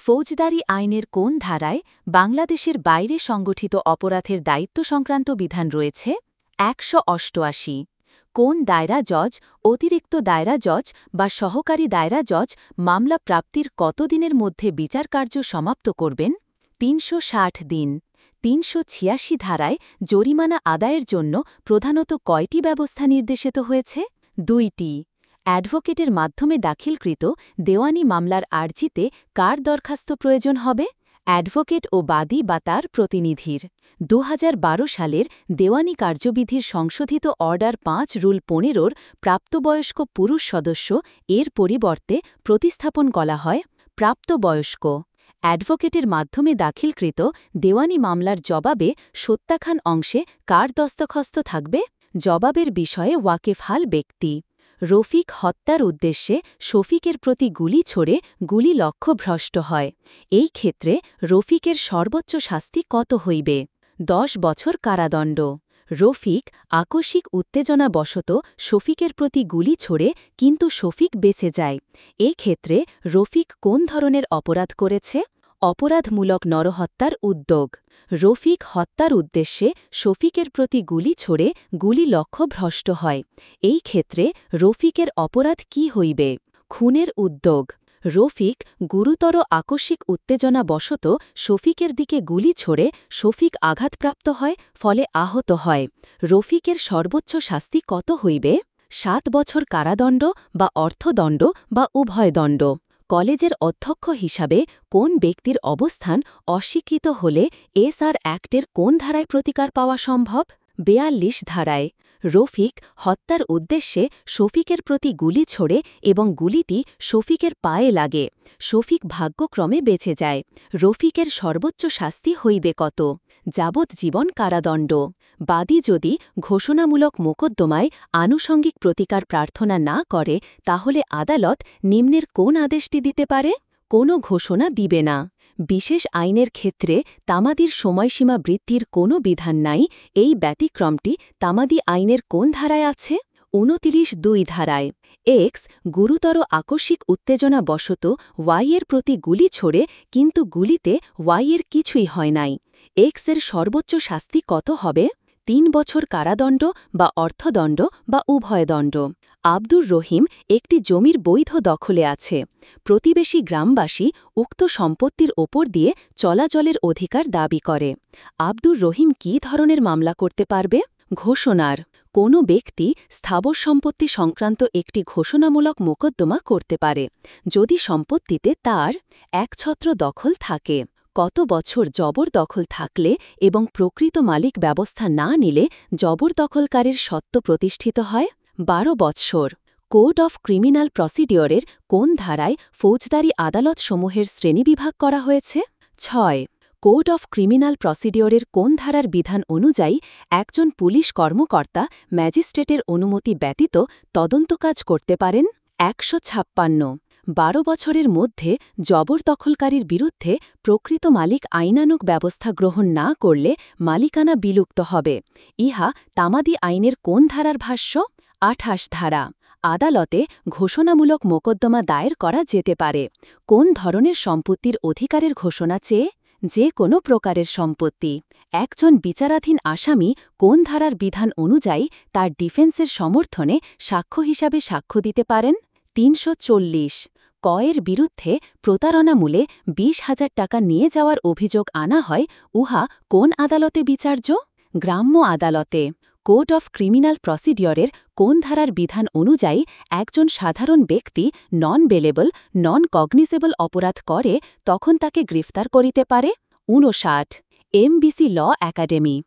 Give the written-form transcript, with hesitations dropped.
ফৌজদারি আইনের কোন ধারায় বাংলাদেশের বাইরে সংগঠিত অপরাধের দায়িত্ব সংক্রান্ত বিধান রয়েছে? ১৮৮। কোন দায়রা জজ, অতিরিক্ত দায়রা জজ বা সহকারী দায়রা জজ মামলা প্রাপ্তির কত দিনের মধ্যে বিচারকার্য সমাপ্ত করবেন? ৩৬০ দিন। ৩৮৬ ধারায় জরিমানা আদায়ের জন্য প্রধানত কয়টি ব্যবস্থা নির্দেশিত হয়েছে? ২টি। অ্যাডভোকেটের মাধ্যমে দাখিলকৃত দেওয়ানি মামলার আর্জিতে কার দরখাস্ত প্রয়োজন হবে? অ্যাডভোকেট ও বাদী বা তার প্রতিনিধির। ২০১২ সালের দেওয়ানি কার্যবিধির সংশোধিত অর্ডার ৫ রুল ১৫-র প্রাপ্তবয়স্ক পুরুষ সদস্য এর পরিবর্তে প্রতিস্থাপন করা হয় প্রাপ্তবয়স্ক। অ্যাডভোকেটের মাধ্যমে দাখিলকৃত দেওয়ানি মামলার জবাবে সত্যাখান অংশে কার দস্তখস্ত থাকবে? জবাবের বিষয়ে ওয়াকেফহাল ব্যক্তি। রফিক হত্যার উদ্দেশ্যে শফিকের প্রতি গুলি ছোড়ে গুলি লক্ষ্যভ্রষ্ট হয়। এই ক্ষেত্রে রফিকের সর্বোচ্চ শাস্তি কত হইবে? ১০ বছর কারাদণ্ড। রফিক আকস্মিক উত্তেজনাবশত শফিকের প্রতি গুলি ছোড়ে কিন্তু শফিক বেঁচে যায়। এ ক্ষেত্রে রফিক কোন ধরনের অপরাধ করেছে? অপরাধমূলক নরহত্যার উদ্যোগ। রফিক হত্যার উদ্দেশ্যে শফিকের প্রতি গুলি ছোড়ে গুলি লক্ষ্যভ্রষ্ট হয়। এই ক্ষেত্রে রফিকের অপরাধ কি হইবে? খুনের উদ্যোগ। রফিক গুরুতর আকস্মিক উত্তেজনাবশত শফিকের দিকে গুলি ছোড়ে শফিক আঘাতপ্রাপ্ত হয়, ফলে আহত হয়। রফিকের সর্বোচ্চ শাস্তি কত হইবে? ৭ বছর কারাদণ্ড বা অর্থদণ্ড বা উভয় দণ্ড। কলেজের অধ্যক্ষ হিসাবে কোন ব্যক্তির অবস্থান অস্বীকৃত হলে এসআর অ্যাক্টের কোন ধারায় প্রতিকার পাওয়া সম্ভব? ৪২ ধারায়। রফিক হত্যার উদ্দেশ্যে শফিকের প্রতি গুলি ছোড়ে এবং গুলিটি শফিকের পায়ে লাগে। শফিক ভাগ্যক্রমে বেঁচে যায়। রফিকের সর্বোচ্চ শাস্তি হইবে কত? যাবজ্জীবন কারাদণ্ড। বাদী যদি ঘোষণামূলক মোকদ্দমায় আনুষঙ্গিক প্রতিকার প্রার্থনা না করে তাহলে আদালত নিম্নের কোন আদেশটি দিতে পারে? কোনো ঘোষণা দিবে না। বিশেষ আইনের ক্ষেত্রে তামাদির সময়সীমা বৃদ্ধির কোনো বিধান নাই। এই ব্যতিক্রমটি তামাদি আইনের কোন ধারায় আছে? ২৯(২) ধারায়। এক্স গুরুতর আকস্মিক উত্তেজনাবশত ওয়াইয়ের প্রতি গুলি ছোড়ে কিন্তু গুলিতে ওয়াইয়ের কিছুই হয় নাই। এক্সের সর্বোচ্চ শাস্তি কত হবে? ৩ বছর কারাদণ্ড বা অর্থদণ্ড বা উভয় দণ্ড। আব্দুর রহিম একটি জমির বৈধ দখলে আছে। প্রতিবেশী গ্রামবাসী উক্ত সম্পত্তির ওপর দিয়ে চলাচলের অধিকার দাবি করে। আব্দুর রহিম কী ধরনের মামলা করতে পারবে? ঘোষণার। কোনো ব্যক্তি স্থাবর সম্পত্তি সংক্রান্ত একটি ঘোষণামূলক মোকদ্দমা করতে পারে যদি সম্পত্তিতে তার একছত্র দখল থাকে। কত বছর জবরদখল থাকলে এবং প্রকৃত মালিক ব্যবস্থা না নিলে জবরদখলকারীর সত্ত্ব প্রতিষ্ঠিত হয়? ১২ বৎসর। কোড অফ ক্রিমিনাল প্রসিডিওরের কোন ধারায় ফৌজদারি আদালতসমূহের শ্রেণীবিভাগ করা হয়েছে? ৬। কোড অফ ক্রিমিনাল প্রসিডিওরের কোন ধারার বিধান অনুযায়ী একজন পুলিশ কর্মকর্তা ম্যাজিস্ট্রেটের অনুমতি ব্যতীত তদন্তকাজ করতে পারেন? ১৫৬। ১২ বছরের মধ্যে জবরদখলকারীর বিরুদ্ধে প্রকৃত মালিক আইনানুগ ব্যবস্থা গ্রহণ না করলে মালিকানা বিলুপ্ত হবে। ইহা তামাদি আইনের কোন ধারার ভাষ্য? ২৮ ধারা। আদালতে ঘোষণামূলক মোকদ্দমা দায়ের করা যেতে পারে কোন ধরনের সম্পত্তির অধিকারের ঘোষণা চেয়ে? যে কোনো প্রকারের সম্পত্তি। একজন বিচারাধীন আসামি কোন ধারার বিধান অনুযায়ী তার ডিফেন্সের সমর্থনে সাক্ষ্য হিসাবে সাক্ষ্য দিতে পারেন? ৩৪০। কয়ের বিরুদ্ধে প্রতারণামূলে ২০,০০০ টাকা নিয়ে যাওয়ার অভিযোগ আনা হয়, উহা কোন আদালতে বিচার্য? গ্রাম্য আদালতে। কোড অফ ক্রিমিনাল প্রসিডিওরের কোন ধারার বিধান অনুযায়ী একজন সাধারণ ব্যক্তি নন বেলেবল, নন কগনিজেবল অপরাধ করে তখন তাকে গ্রেফতার করিতে পারে? ৫৯। MBC law academy.